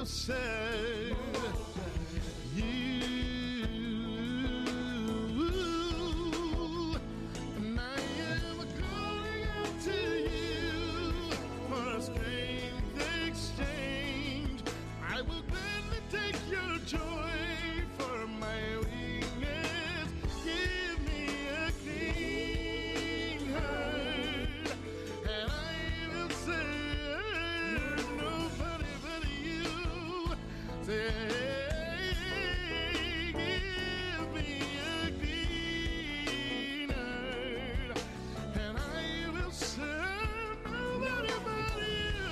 will serve you. And I am calling out to you for a strength exchange. I will gladly take your joy for my weakness. Give me a clean heart, and I will serve nobody but you. Say, give me a clean heart, and I will serve nobody but you,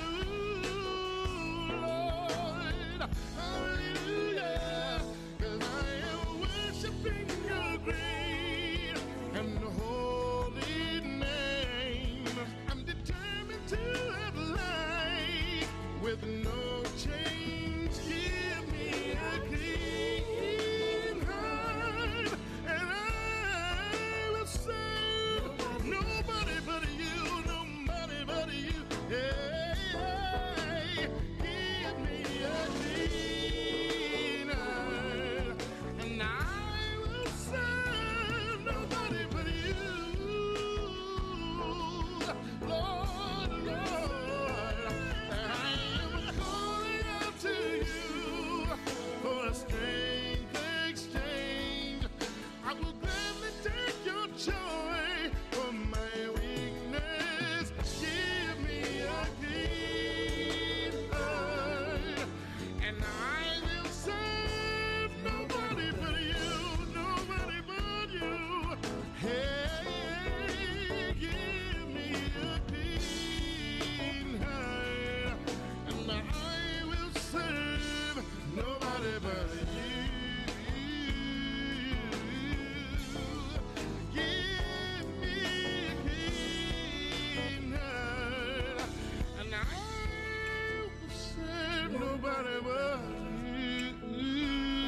Lord. Hallelujah, 'cause I am worshiping your great and holy name. I'm determined to have life with no change. Give me a clean heart, and I will serve nobody but you, nobody but you. Hey, give me a clean heart, and I will serve nobody but you, Lord, Lord. I am calling out to you for a strength exchange. I will gladly take your joy for my weakness. Give me a clean heart, and I will serve nobody but you, nobody but you. Hey, give me a clean heart, and I will serve nobody but you. Give me a clean heart, and I will serve nobody but you.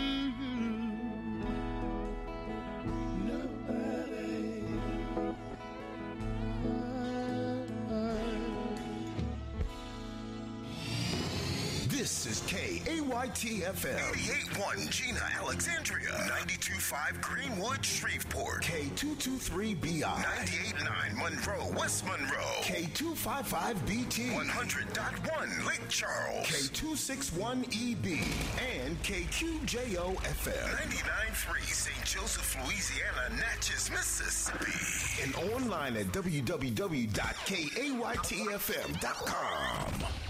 This is KAYT-FM. 88.1 Gina, Alexandria. 92.5 Greenwood, Shreveport. K223BI. 98.9 Monroe, West Monroe. K255BT. 100.1 Lake Charles. K261EB. And KQJO-FM. 99.3 St. Joseph, Louisiana, Natchez, Mississippi. And online at www.kaytfm.com.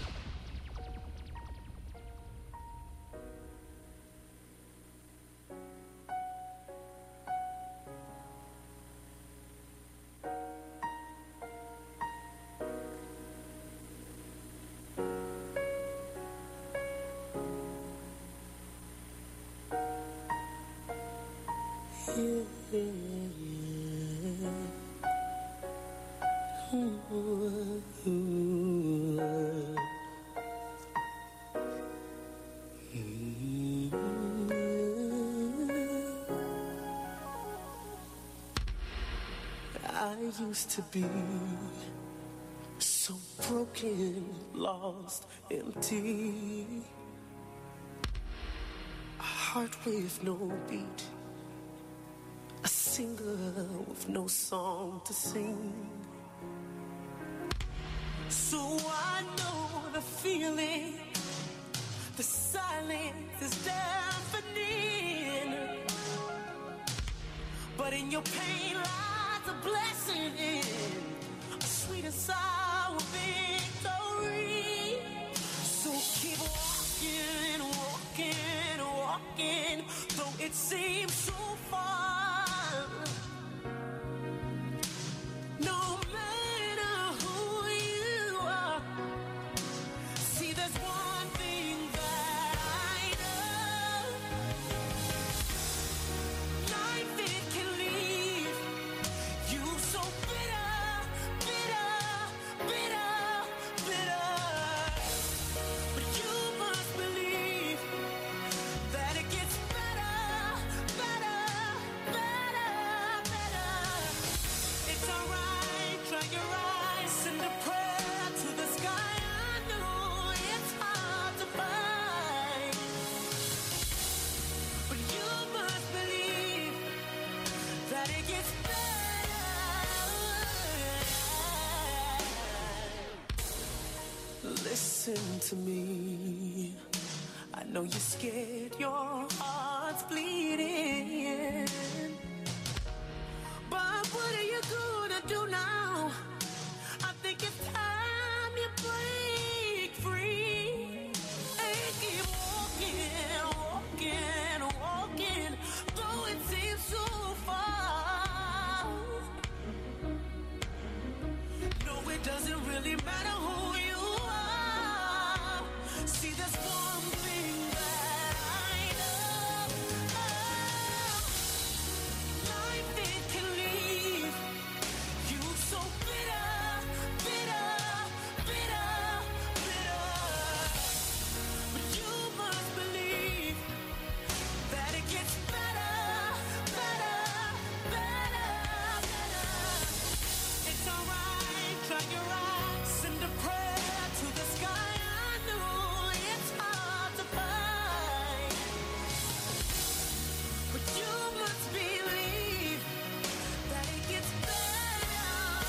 I used to be so broken, lost, empty. A heart with no beat, a singer with no song to sing. So I know the feeling, the silence is deafening. But in your pain lies a blessing, a sweet and sour victory. So keep walking, walking, walking, though it seems so far. No matter who you are, see there's one thing that I know. Life, it can leave you so bitter, bitter, bitter, bitter. But you must believe that it gets better, better, know you're scared, your heart's bleeding. But what are you gonna do now? I think it's time you break free and keep walking, walking, walking, though it seems so far. No, it doesn't really matter who you are. See, there's one thing that I know. Life, it can leave you so bitter, bitter, bitter, bitter. But you must believe that it gets better, better, better, better. It's alright, dry your eyes, send a prayer to the sky. I know it's hard to find, but you must believe that it gets better,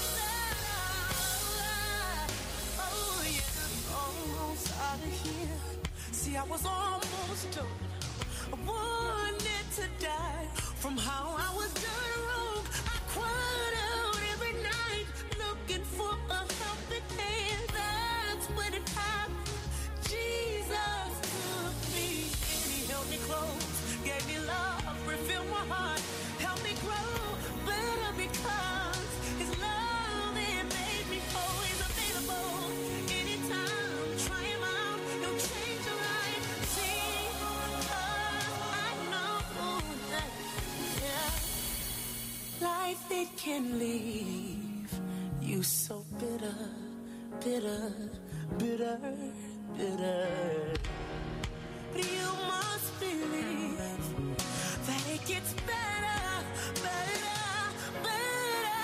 better. Oh yeah, almost out of here. See, I was almost done. I wanted to die from how I was done wrong. I cried out every night looking for a helping hand. That's when it happened. Jesus took me and he held me close, gave me love, refilled my heart, helped me grow better because his love, it made me whole. He's available anytime. Try him out, he'll change your life. See, I know that, yeah, life, it can leave you so bitter, bitter, bitter, bitter. But you must believe that it gets better, better, better.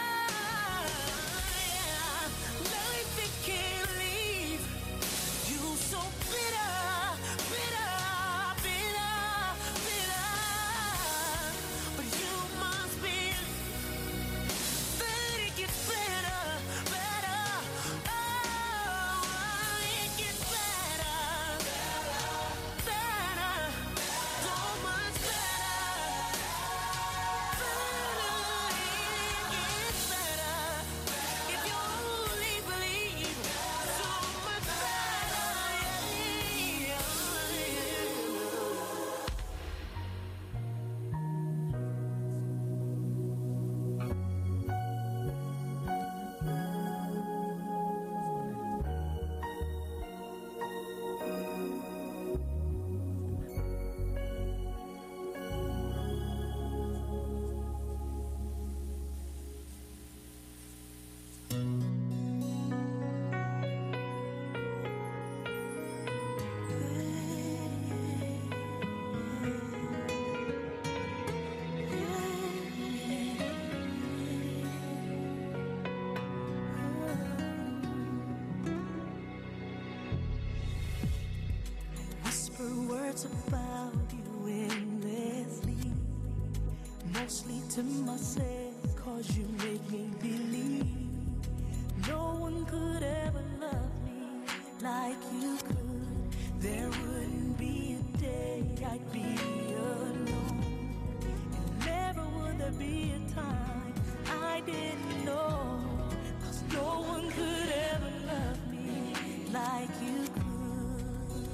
Yeah, life, it can leave you so bitter, bitter, bitter, bitter. But you must believe that it gets better, better. Oh, it gets better, better, so much better, better. It gets better if you only believe. So much better, yeah. Whisper words about you endlessly, mostly to myself, 'cause you make me believe no one could ever love me like you could. There wouldn't be a day I'd be alone, and never would there be a time I didn't know, 'cause no one could ever love me like you could.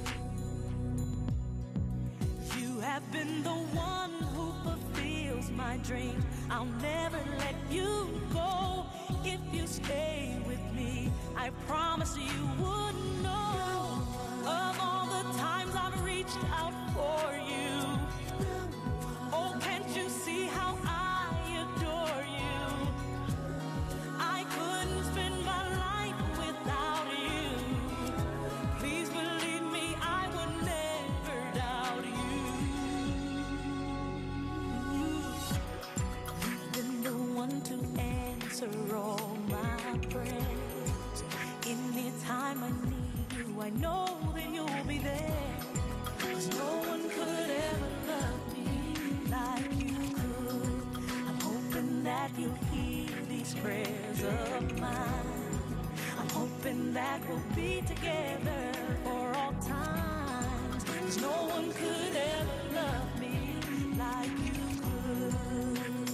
You have been the one who fulfills my dreams. I'll never let you go. If you stay with me, I promise you wouldn't know of all the times I've reached out for you. Oh, can't you see how I adore you? I couldn't spend my life without you. Please believe me, I would never doubt you. You've been the one to answer all my prayers. Anytime I need you, I know that you'll be there. 'Cause no one could ever love me like you could. I'm hoping that you'll hear these prayers of mine. I'm hoping that we'll be together for all times. 'Cause no one one could ever love me like you could.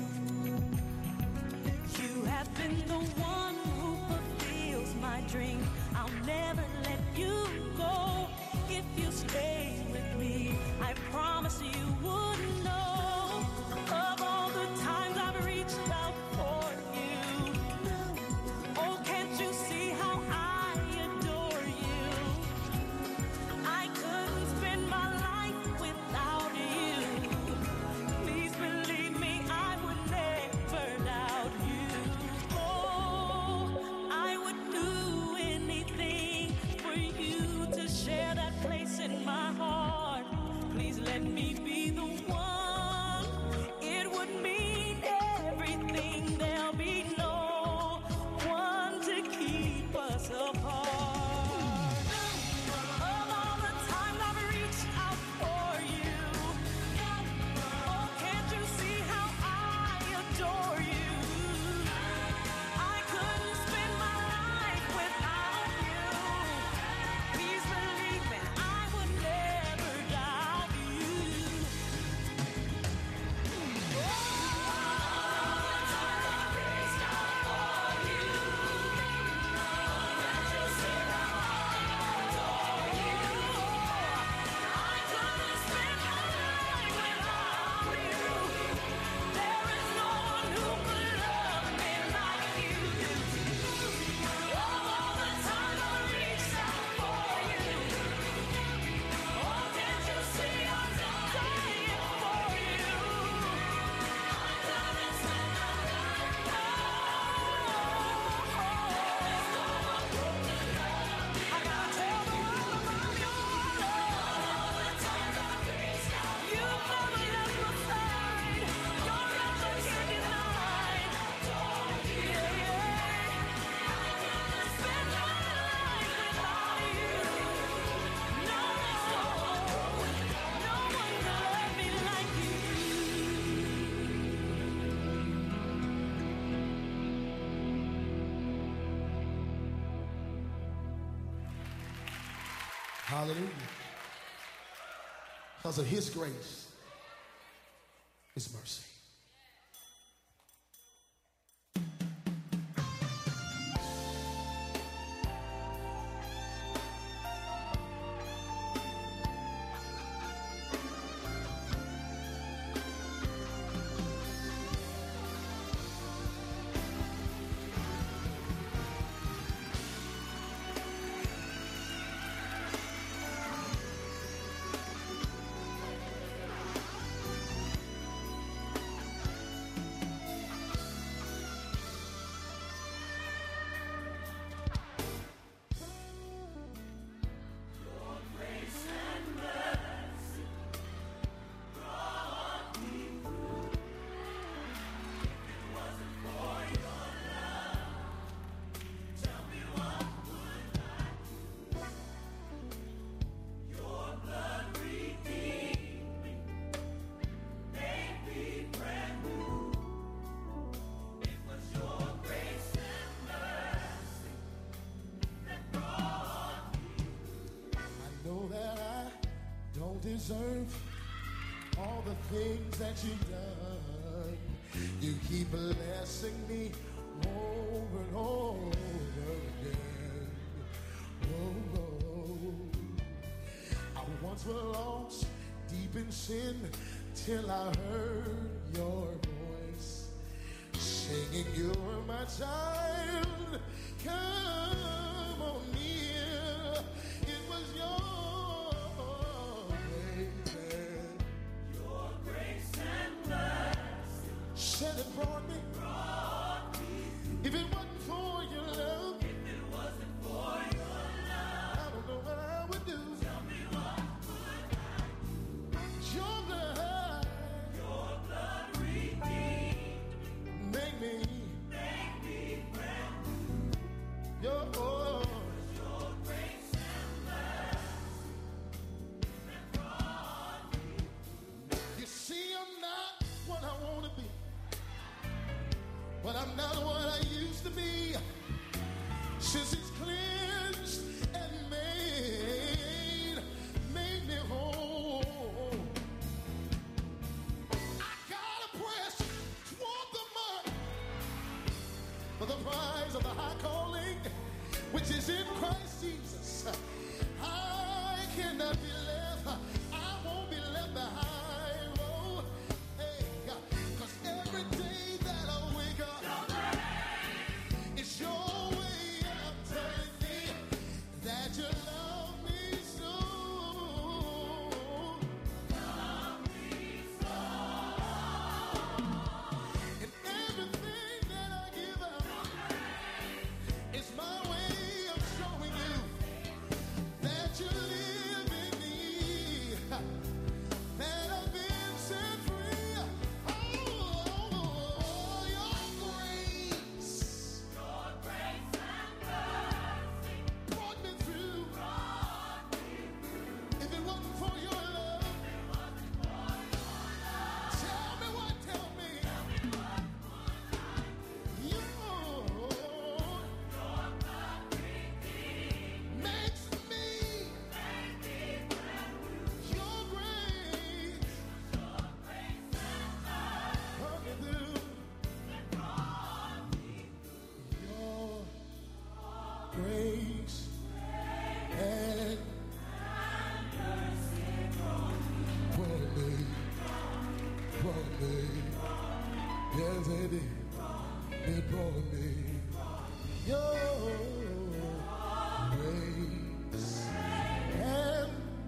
You have been the one who fulfills my dream. I'll never let you go. If you stay with me, I promise you wouldn't know of all the times I've reached out for you. Oh, can't you see how I adore you? I couldn't spend my life without you. Please believe me, I would never doubt you. Oh, I would do anything for you to share that place in my heart. Please let me be the one. It would mean everything. There'll be no one to keep us apart. Of all the times I've reached out for you, oh, can't you see how I adore you? I couldn't spend my life without you. Please believe me, I would never doubt you. Hallelujah. Because of his grace, his mercy. Deserve all the things that you've done. You keep blessing me over and over again. Oh, oh. I once was lost deep in sin till I heard your voice singing, "You're my child, come on near." It was your said it brought me. If it wasn't for your love, I don't know what I would do. Tell me what would I do? Your blood redeemed. Make me brand new. Your grace and mercy. not be left. I won't be left behind. Oh, hey, 'cause every day that I wake up, it's your way of telling me that you love me so. And everything that I give up is my way of showing you that you live in me, that I've been set free. Oh, your grace brought me through. If it wasn't for your love, tell me what, tell me. Your makes me, your grace brought me through. Your grace and brought me, yes it did, it brought me. Your grace and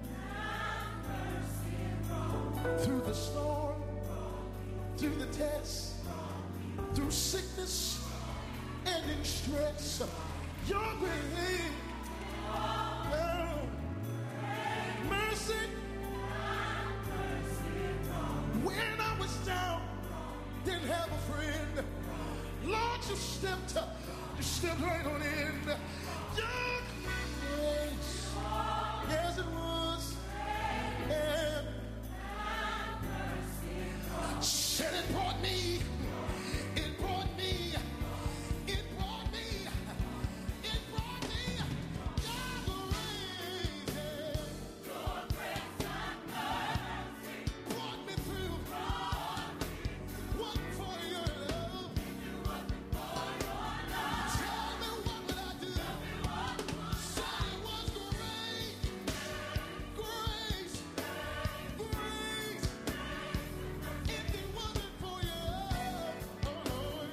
through the storm, through the test, through sickness and in stress, your grace, mercy, when I was down, didn't have a friend, Lord, you stepped right on in. Your grace, yes it was, and said it brought me, it brought me, it brought me, it brought me. Your grace brought me through. Wasn't for your love. Tell me what would I do? Said it was grace, grace, grace. If it wasn't for your love, oh Lord.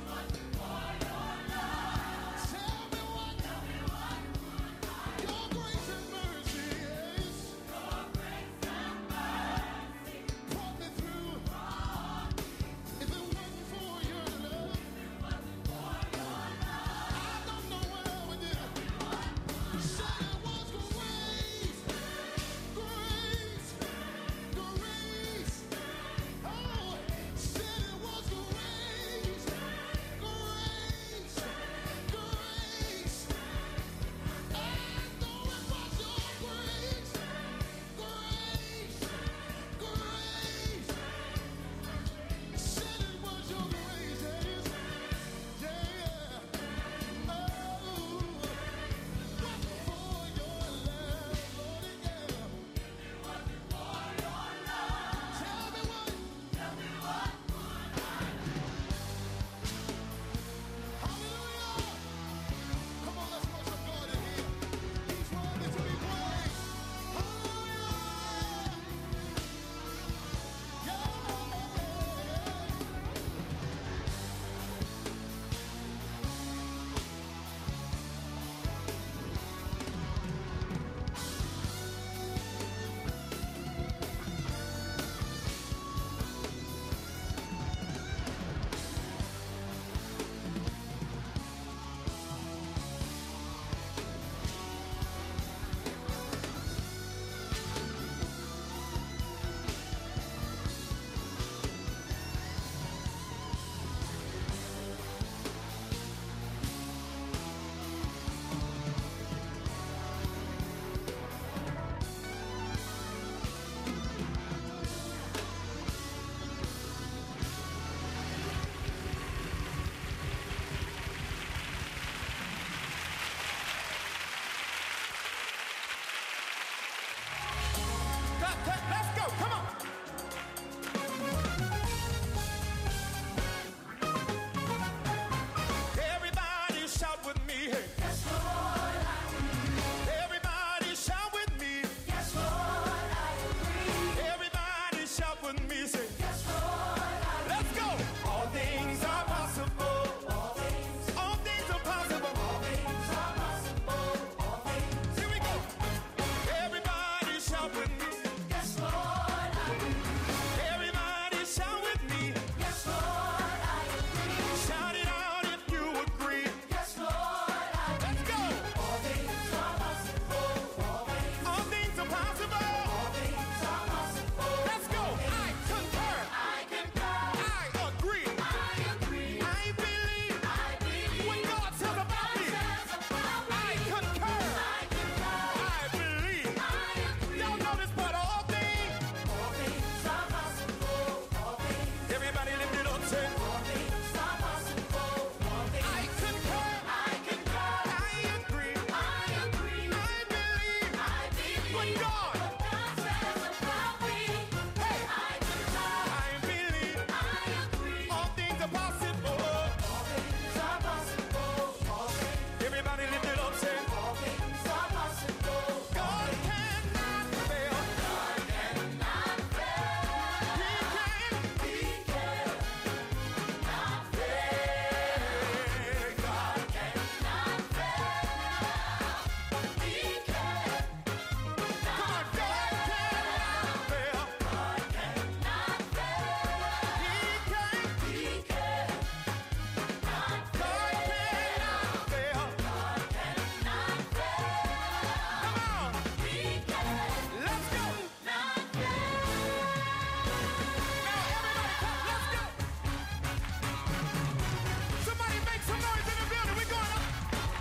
Tell me what your grace and mercy is. Brought me through. If it wasn't for your love, I don't know what I would do. Said it was grace, grace, grace. Oh, said it was grace, grace, grace. I know it was your grace, grace, grace. Said it was your grace, yeah. Oh, wasn't for your love, Lord, yeah. Tell me what. Hallelujah. Come on, let's worship God in here. He's worthy to be praised. Hallelujah. Yeah. Let's go, come on. Everybody shout with me. Hey. Everybody shout with me. Yes, shout with me. Yes, Lord, I agree. Everybody shout with me. Yes, Lord, I agree. Shout it out if you agree. Yes, Lord, I agree. Let's go. All things are possible. All things are possible. All things are possible. Let's go. I concur. I concur. I agree. I agree. I believe. I believe. What God says about me. I concur. I concur. I believe. I agree. Y'all know this part of all things. All things are possible. All things. Everybody lift it up, say. All things are possible. All things. I concur. I concur. I agree. I agree. I believe. I believe. What God says about me. Hey. I concur. I believe. I agree. All things are possible. All things are possible. All things. Everybody lift it up, say. All things are possible. God cannot fail. God cannot fail. He can. He cannot fail. God cannot fail. He can. Come on, God cannot fail. God cannot fail. He can. He cannot fail. God cannot fail. God cannot fail. Come on. He can. Let's go. Not fail. Now everybody clap. Let's go. Somebody make some noise in the building. We're going up.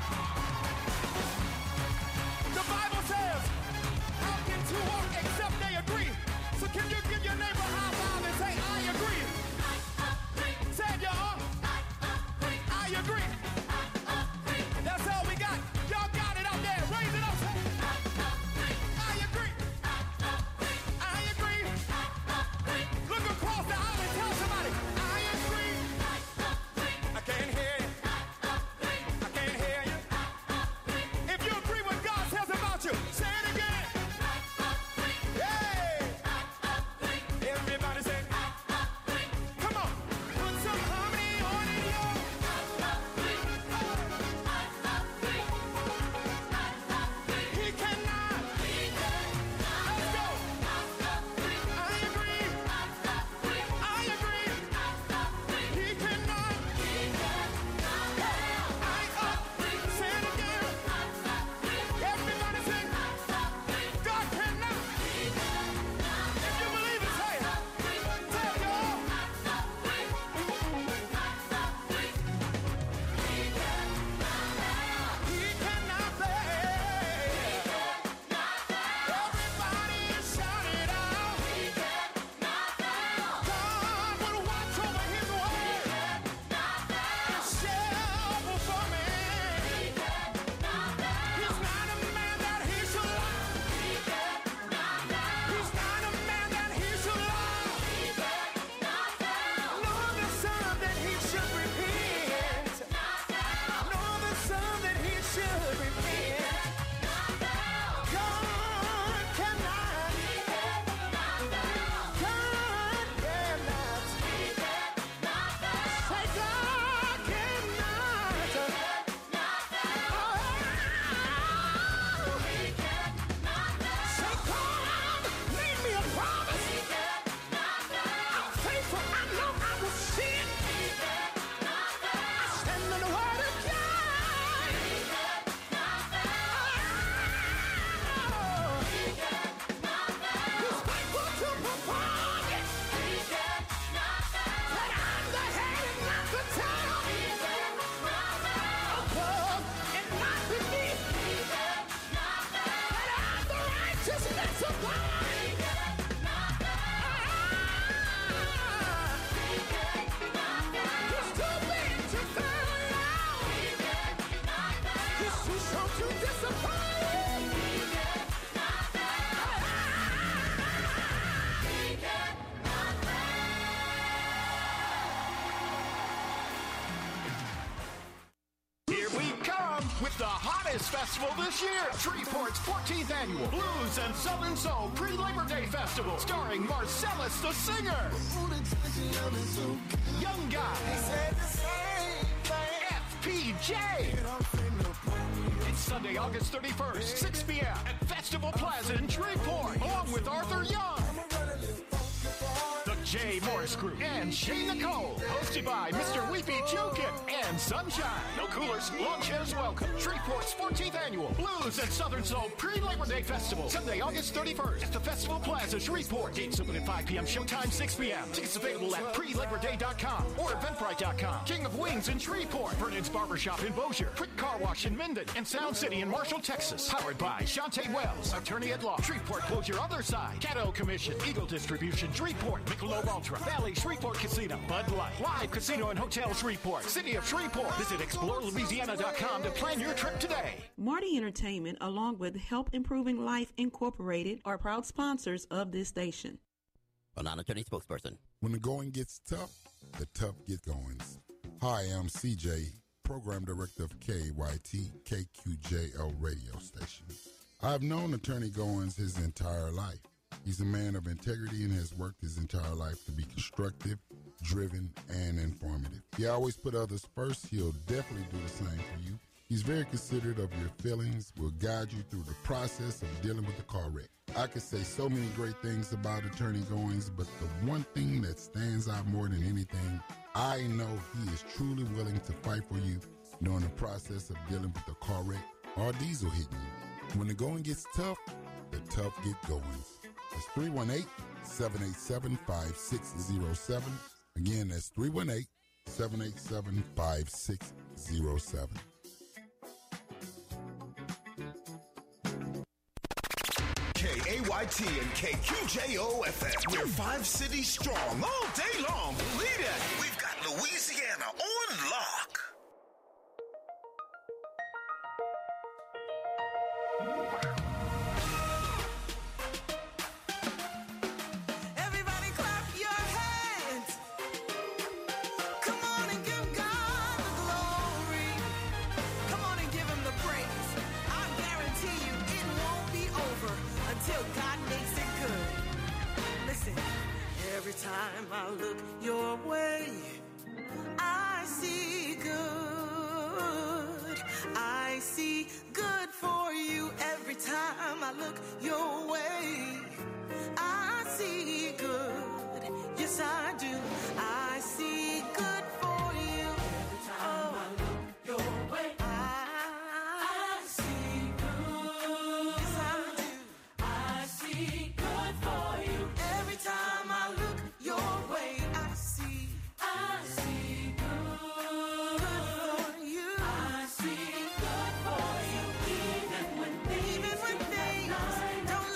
The Bible says, how can two walk except they agree? So can you give your neighbor a high five and say, I agree? Say it, y'all. I agree. That's all we got. Y'all got it out there. Raise it up. Say, I agree. I agree. Look across the aisle and tell somebody, I agree. I can't hear you. I can't hear you. If you agree what God says about you, say it again. Hey! Everybody say, come on. Put some harmony on it, yo. He cannot. Let's go. I agree. I agree. He cannot. I agree. Say it again. Everybody sing. God cannot. If you believe it, say it. Tell y'all. He cannot fail. Everybody shout it out. God will watch over his word. And shall perform it. He's not a man that he should lie. He's not a man that he should lie. Nor the son that he should repent. Nor the son that he should repent. God cannot. God cannot. Say God cannot. Say God, leave me a promise. I'm faithful. I know I will see it. I stand on the word of God. He's faithful to perform it. That I'm the head and not the tail. Above and not beneath. That I'm the righteousness of God. He's too big to fail. He's too strong to disappoint. Here we come with the hottest festival this year. Shreveport's 14th annual Blues and Southern Soul Pre-Labor Day Festival, starring Marcellus the Singer, Young Guy, FPJ, It's Sunday, August 31st, 6 p.m. at Festival Plaza in Shreveport, along with Arthur Young, the Jay Morris Group, and Shay Nicole. Hosted by Mr. Weepy Jokin and Sunshine. No coolers, lawn chairs welcome. Shreveport's 14th annual Blues and Southern Soul Pre-Labor Day Festival. Sunday, August 31st at the Festival Plaza, Shreveport. Gates open at 5 p.m. Showtime 6 p.m. Tickets available at prelaborday.com or eventbrite.com. King of Wings in Shreveport. Vernon's Barbershop in Bossier. Quick Car Wash in Minden. And Sound City in Marshall, Texas. Powered by Shantae Wells, attorney at law. Shreveport, close your other side. Caddo Commission. Eagle Distribution. Shreveport. Michelob Ultra. Valley Shreveport Casino. Bud Light. Live Casino and Hotel Shreveport. City of Shreveport. Visit ExploreLouisiana.com to plan your trip today. Marty Entertainment, along with Help Improving Life Incorporated, are proud sponsors of this station. A non-attorney spokesperson. When the going gets tough, the tough get goings. Hi, I'm CJ, Program Director of KYT KQJL radio station. I've known Attorney Goins his entire life. He's a man of integrity and has worked his entire life to be constructive, driven, and informative. He always put others first. He'll definitely do the same for you. He's very considerate of your feelings, will guide you through the process of dealing with the car wreck. I could say so many great things about Attorney Goins, but the one thing that stands out more than anything, I know he is truly willing to fight for you during the process of dealing with the car wreck or diesel hitting you. When the going gets tough, the tough get goings. That's 318-787-5607. Again, that's 318-787-5607. KAYT and KQJO FM. We're 5 cities strong all day long. Believe it. We've got Louisiana on lock. Everybody clap your hands. Come on and give God the glory. Come on and give him the praise. I guarantee you it won't be over until God makes it good. Listen, every time I look your way, I see good. I see good for you every time I look your way. I see good. Yes, I do. I see good for you. Every time I look your way, I see good. Yes, I do. I see good for you. Every time I look your way, I see good. Good for you. I see good for you. Even when things don't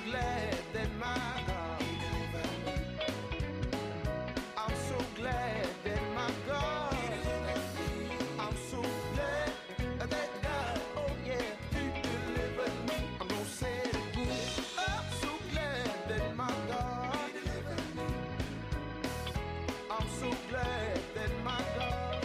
glad that my God, I'm so glad that my God, I'm so glad that God, oh yeah, He delivered me. I'm gonna say it again. I'm so glad that my God, I'm so glad that my God,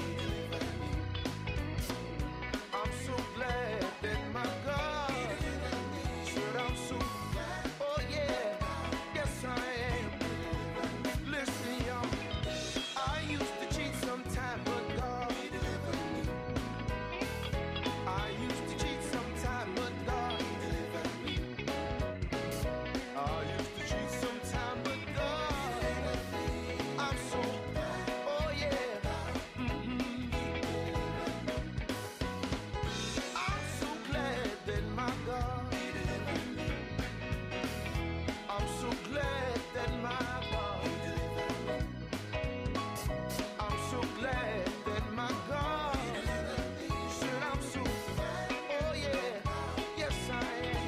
I'm so glad that my God, said I'm so glad, oh yeah, yes I am. Listen y'all, I used to cheat sometime, but God, I used to cheat sometime, but God, I used to cheat sometime, but God, I'm so, oh yeah, I'm so glad that my God, I'm so glad that my God, I'm so glad that my God, said I'm so, oh yeah, yes I am.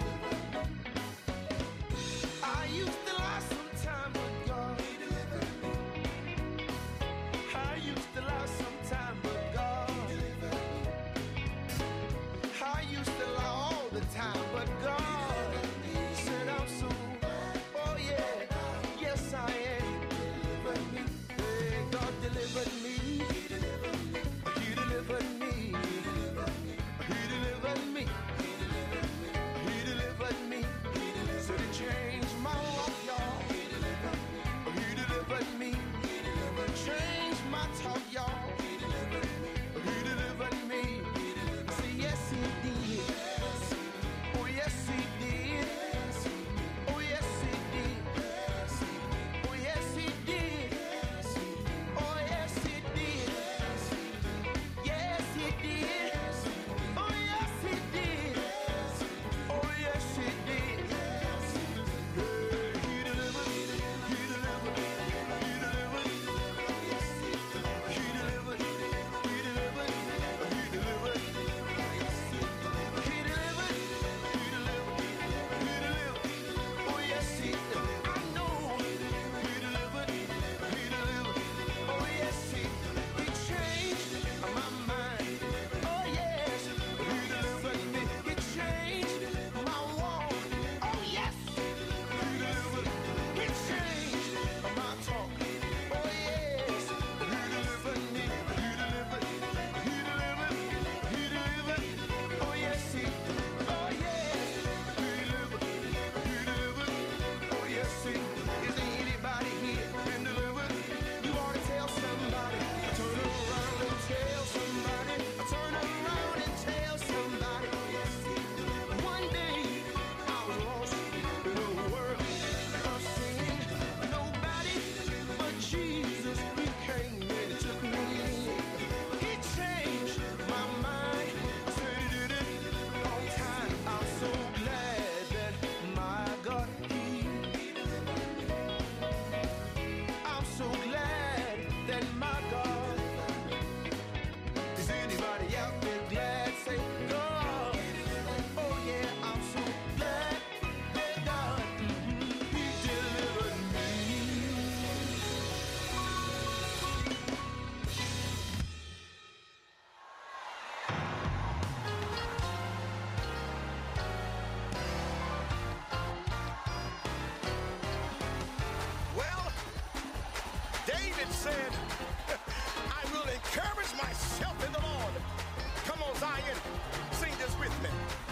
I used to lie sometime, but God, I used to lie sometime, but God, I used to lie all the time, but God said I'm so, oh yeah, yes I am. Hey, God delivered me. He delivered me. He delivered me. He delivered me. Said He changed my walk, y'all. He delivered me. Changed my talk, y'all. He delivered me. Say yes He did. Oh yes He did. Oh yes He did. Oh yes He did. Oh yes He did. Yes He did. Oh yes He did. Oh yes He did. He delivered. He delivered. He delivered. He delivered. He delivered. He delivered. He delivered. He delivered. He delivered. Oh yes He did. I know He delivered. He delivered. Oh yes He changed my mind. Oh yes, He delivered me. He changed my walk. Oh yes, He delivered. He changed my talk. Oh yes, He delivered me. He delivered. He delivered. He delivered. Oh yes He. Oh yes, He delivered. He delivered. Oh yes He. Is there anybody here been delivered? You ought to tell somebody. Turn around and tell somebody. Turn around and tell somebody. One day I was lost in a world of sin. Nobody but Jesus, He came and took me in. He changed my mind. I said He did it on time. I'm so glad that my God, I'm so glad that my God. Is anybody out there glad? Say God. Oh yeah, I'm so glad that God, He delivered me. Well, David said, I will encourage myself in the Lord. Come on, Zion, sing this with me.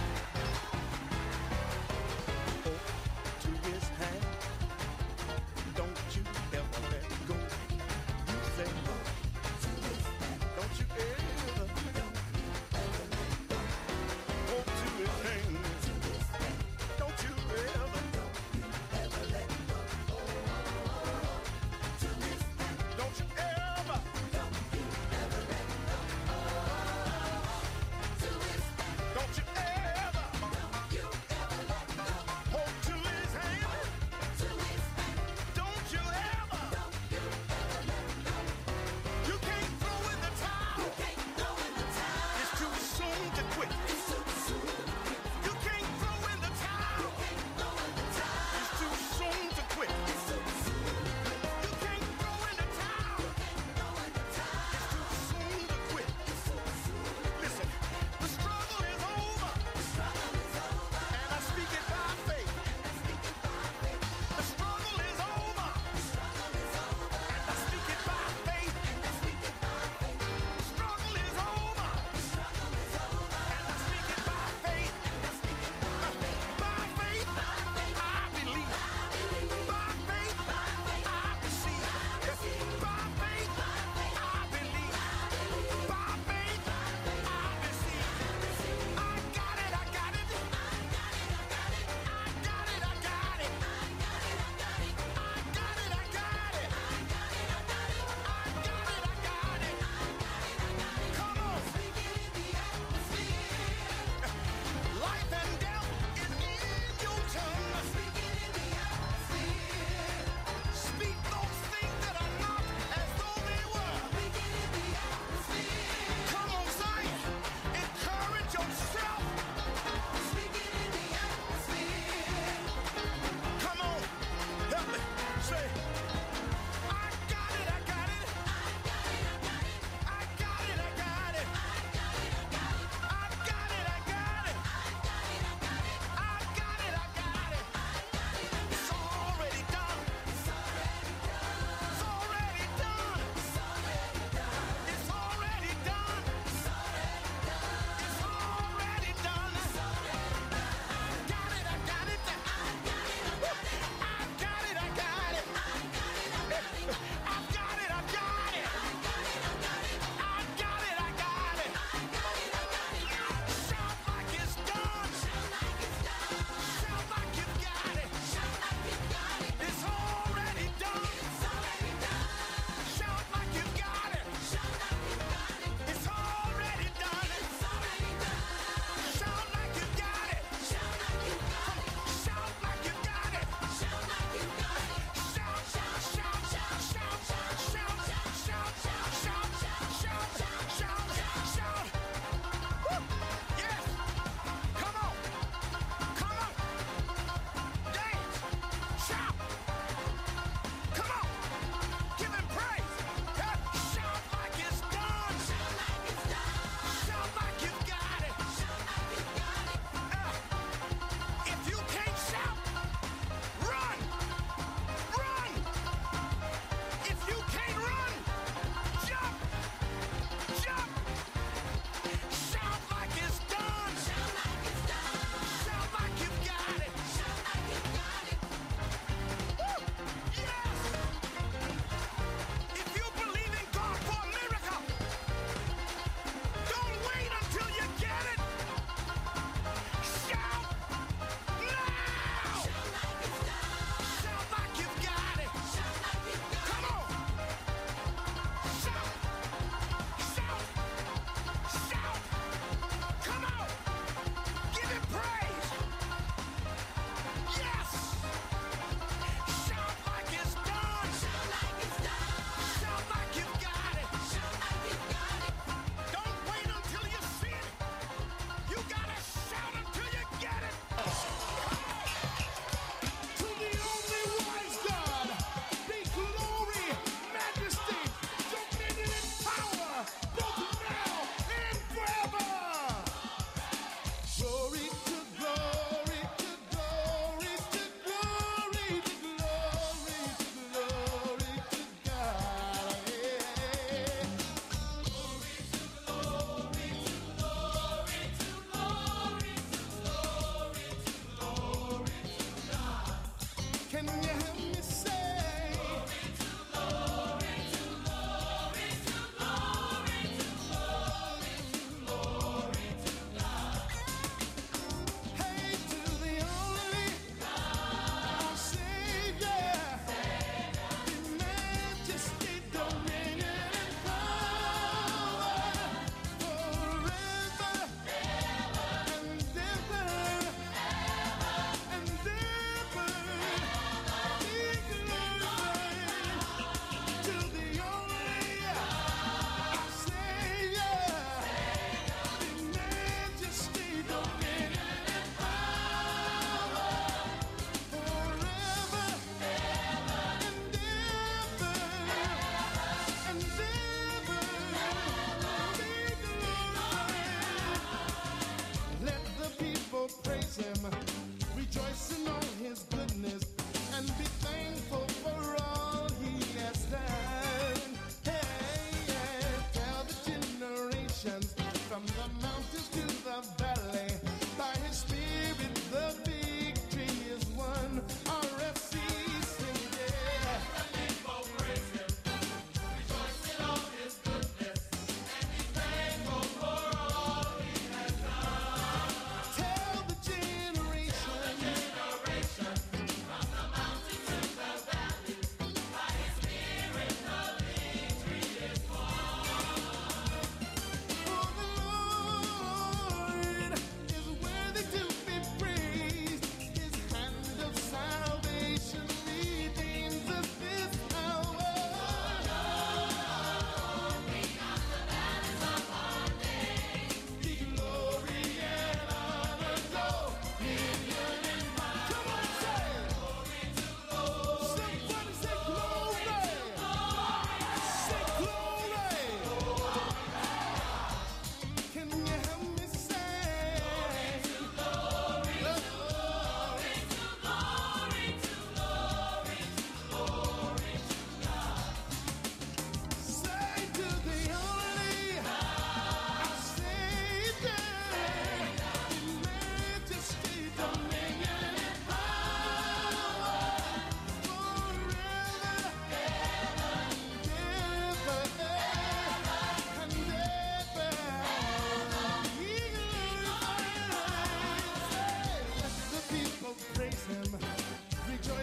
To His hand, don't you ever let go. You say, don't you ever hold to His hand. Don't you ever. Don't you ever. To His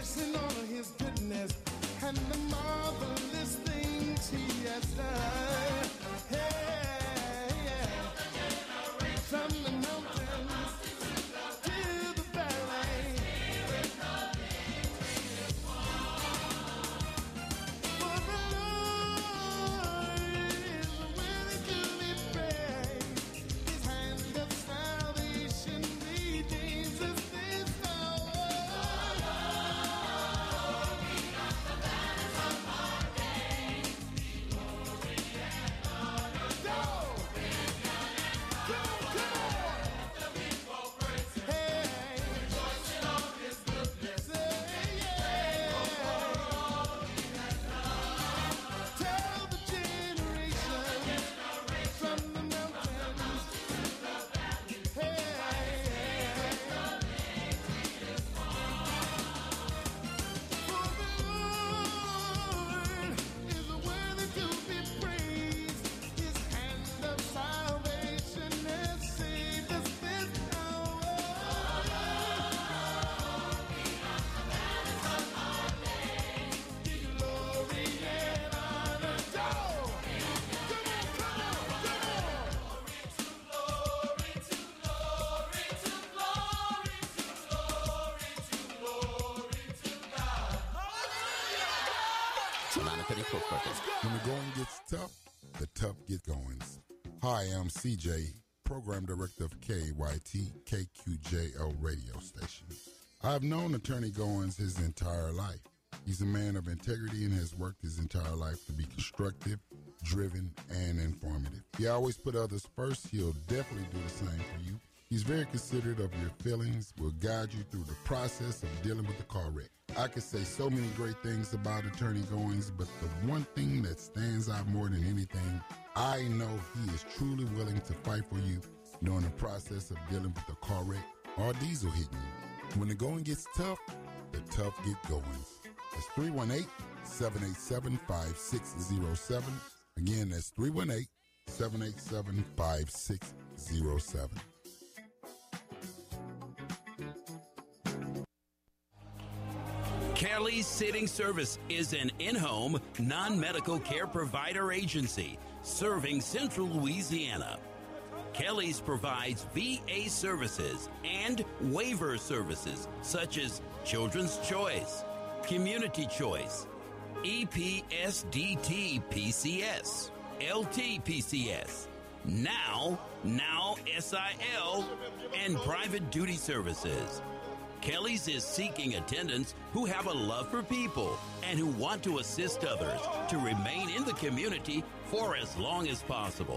rejoicing on his goodness and the marvelous things he has done. Hey, yeah. From the mountains to the valley. For the Lord is worthy to be praised. His hand of salvation redeems us this hour. Tell the generation from the mountains. For the Lord is worthy to be praised. His hand of salvation has saved us this hour. Glory and honor. Go! Come on. Non-attorney spokesperson. When the going gets tough, the tough get goings. Hi, I'm CJ, Program Director of KYT KQJL radio station. I've known Attorney Goins his entire life. He's a man of integrity and has worked his entire life to be constructive, driven, and informative. He always put others first. He'll definitely do the same for you. He's very considerate of your feelings, will guide you through the process of dealing with the car wreck. I could say so many great things about Attorney Goins, but the one thing that stands out more than anything, I know he is truly willing to fight for you during the process of dealing with the car wreck or diesel hitting you. When the going gets tough, the tough get goings. That's 318-787-5607. Again, that's 318-787-5607. Kelly's Sitting Service is an in-home, non-medical care provider agency serving Central Louisiana. Kelly's provides VA services and waiver services such as Children's Choice, Community Choice, EPSDT PCS, LT-PCS, Now SIL, and private duty services. Kelly's is seeking attendants who have a love for people and who want to assist others to remain in the community for as long as possible.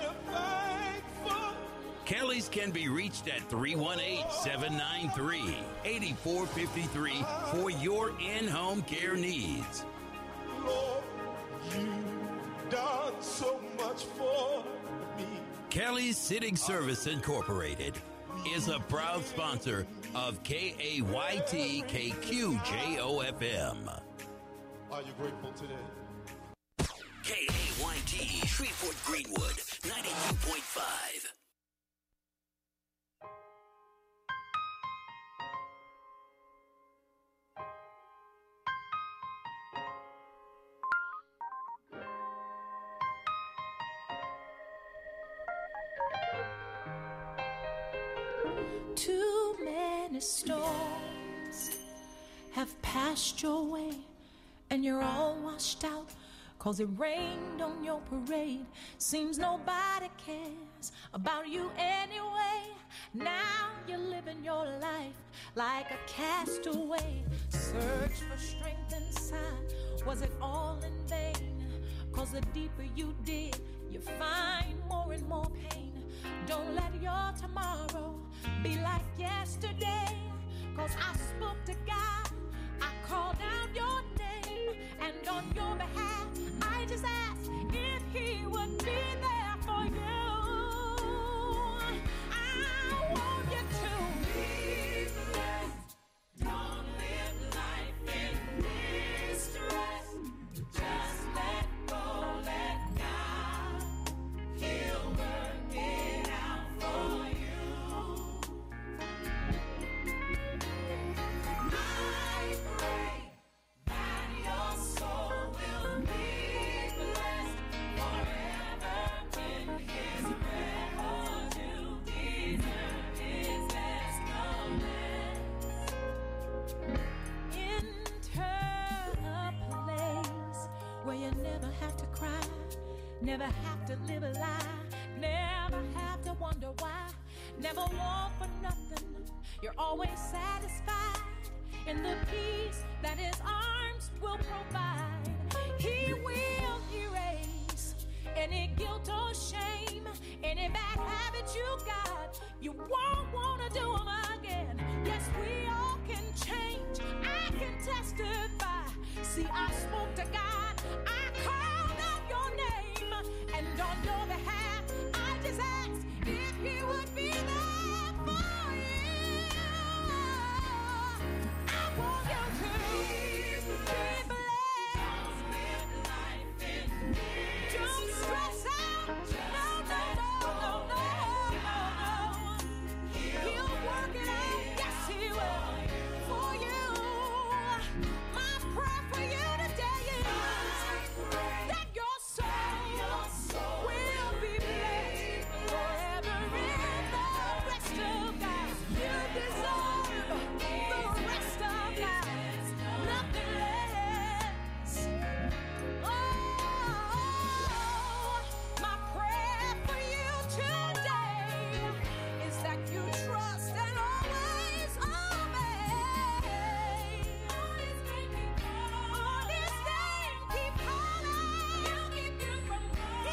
Kelly's can be reached at 318-793-8453 for your in-home care needs. Lord, you done so much for me. Kelly's Sitting Service Incorporated is a proud sponsor of KAYT KQJOFM. Are you grateful today? KAYT Shreveport Greenwood 92.5. Too many storms have passed your way, and you're all washed out 'cause it rained on your parade. Seems nobody cares about you anyway. Now you're living your life like a castaway. Search for strength inside. Was it all in vain? 'Cause the deeper you dig, you find more and more pain. Don't let your tomorrow be like yesterday. 'Cause I spoke to God, I called out your name, and on your behalf, I just asked if he would be there for you. I want you to be blessed. Don't live life in distress. Just let go, let God. He'll work it out for you. Never have to live a lie, never have to wonder why, never want for nothing. You're always satisfied in the peace that his arms will provide. He will erase any guilt or shame, any bad habits you got. You won't want to do them again. Yes, we all can change. I can testify. See, I spoke to God. I called out your name. And on your behalf, I just asked if he would be there for you. I want you to be blessed. Don't stress out. No, no, no, no, no, no. He'll work it out. Yes, he will. For you. My prayer for you today is that your soul will be blessed forever in the rest of God. You deserve the rest of life, nothing less. Oh, my prayer for you today is that you trust and always obey. On this day, keep calling. He'll keep you from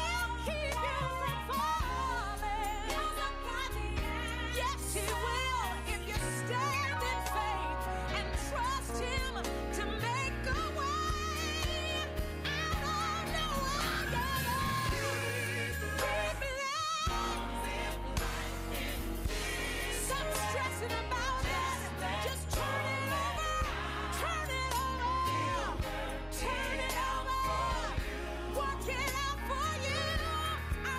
falling. Yes, he will if you stand in faith and trust him to make a way out of no way. Be blessed. Stop stressing about it. Just turn it over. Turn it over. Turn it over. Work it out for you. I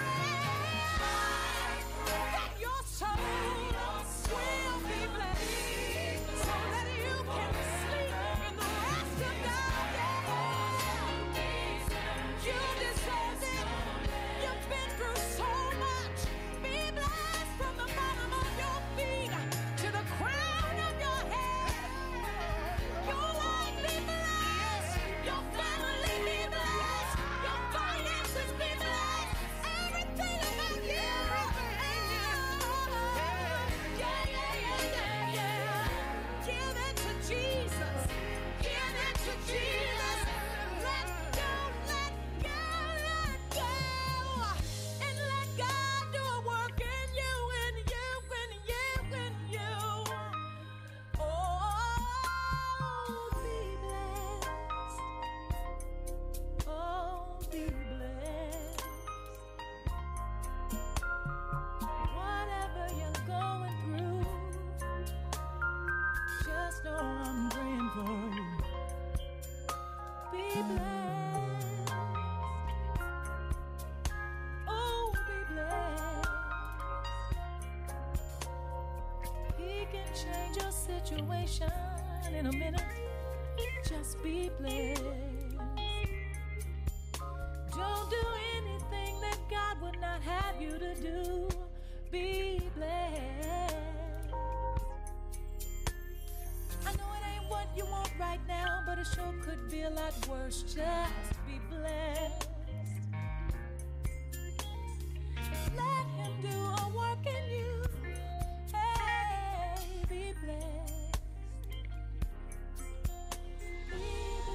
pray that your soul will be blessed so that you can sleep in the rest of God. You deserve it. You've been through so much. Be blessed from the bottom of your feet to the crown of your head. Your life be blessed. Your family be blessed. Your finances be blessed. Everything about you and you. Yeah, yeah, yeah, yeah, yeah. Give it to Jesus. Give it to Jesus. Let go, let go, let go. And let God do a work in you, in you, in you, in you. Oh, be blessed. Oh, be blessed. Whatever you're going through, just know I'm praying for you. Be blessed. Oh, be blessed. He can change your situation in a minute. Just be blessed. Don't do anything that God would not have you to do. Be blessed. I know it ain't what you want right now, but it sure could be a lot worse. Just be blessed. Let him do a work in you. Hey, be blessed. Be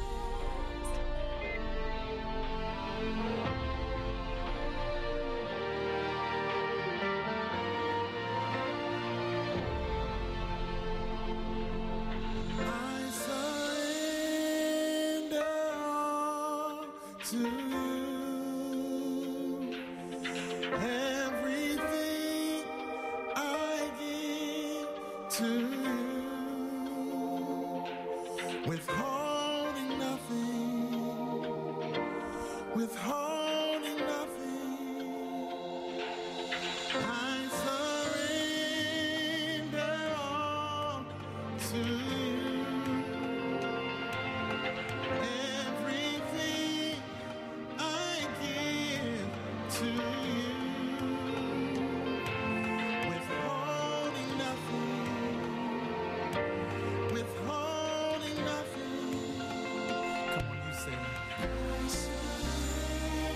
I surrender all to you. Everything I give to you. Withholding nothing. Withholding nothing. I surrender all to you. Everything I give to you. Withholding nothing. Withholding nothing. Come on, you say it.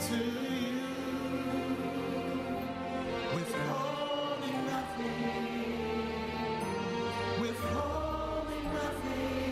to you, withholding nothing, withholding nothing.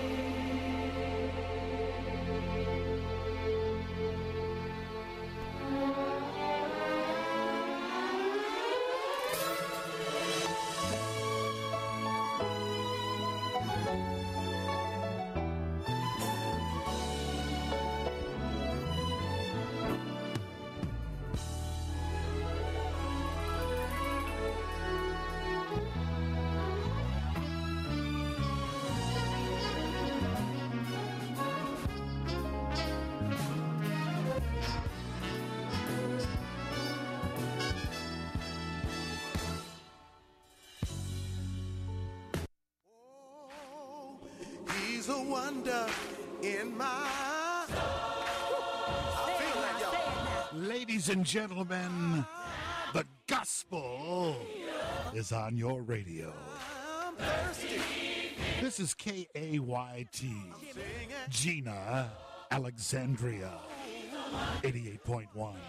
He's a wonder in my soul. I feel like y'all. Ladies and gentlemen, the gospel is on your radio. I'm thirsty. This is KAYT, Gina, Alexandria, 88.1.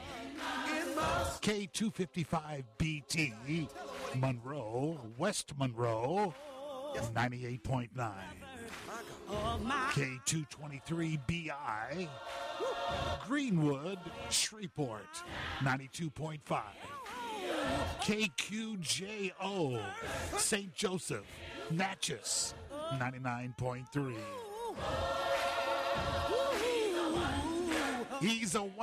K255BT, Monroe, West Monroe, 98.9. K223BI, Greenwood, Shreveport, 92.5. KQJO, St. Joseph, Natchez, 99.3. He's a